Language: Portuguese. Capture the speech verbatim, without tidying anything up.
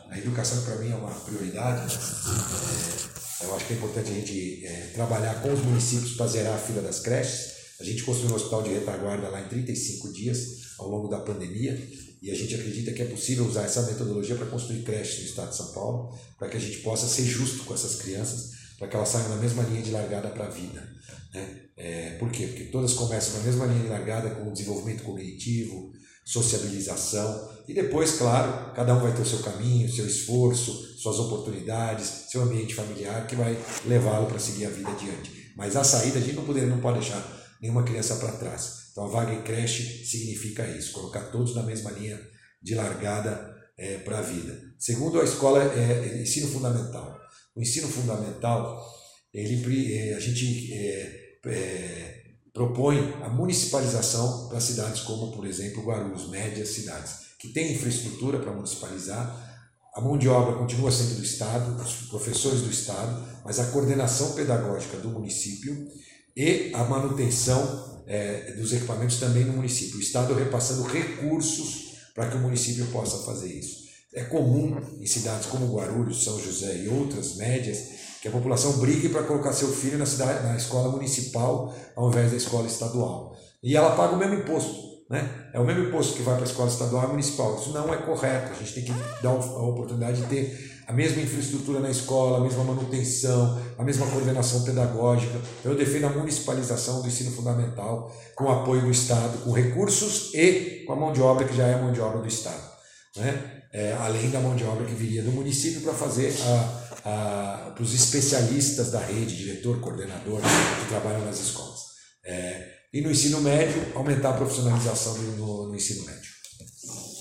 A educação para mim é uma prioridade. É, eu acho que é importante a gente é, trabalhar com os municípios para zerar a fila das creches. A gente construiu um hospital de retaguarda lá em trinta e cinco dias ao longo da pandemia e a gente acredita que é possível usar essa metodologia para construir creches no estado de São Paulo, para que a gente possa ser justo com essas crianças, para que elas saiam na mesma linha de largada para a vida. Né? É, por quê? Porque todas começam na mesma linha de largada com o desenvolvimento cognitivo, sociabilização e depois, claro, cada um vai ter o seu caminho, seu esforço, suas oportunidades, seu ambiente familiar que vai levá-lo para seguir a vida adiante. Mas a saída a gente não pode, não pode deixar nenhuma criança para trás. Então a vaga em creche significa isso, colocar todos na mesma linha de largada é, para a vida. Segundo, a escola é, é ensino fundamental. O ensino fundamental, ele, é, a gente é, é, propõe a municipalização para cidades como, por exemplo, Guarulhos, médias cidades, que têm infraestrutura para municipalizar. A mão de obra continua sendo do Estado, os professores do Estado, mas a coordenação pedagógica do município e a manutenção é, dos equipamentos também no município. O Estado repassando recursos para que o município possa fazer isso. É comum em cidades como Guarulhos, São José e outras médias que a população brigue para colocar seu filho na, cidade, na escola municipal ao invés da escola estadual. E ela paga o mesmo imposto. Né? É o mesmo imposto que vai para a escola estadual e municipal. Isso não é correto. A gente tem que dar a oportunidade de ter a mesma infraestrutura na escola, a mesma manutenção, a mesma coordenação pedagógica. Eu defendo a municipalização do ensino fundamental com o apoio do Estado, com recursos e com a mão de obra que já é a mão de obra do Estado. Né? É, além da mão de obra que viria do município para fazer a, a, para os especialistas da rede, diretor, coordenador, que trabalham nas escolas. É, e no ensino médio, aumentar a profissionalização no, no ensino médio.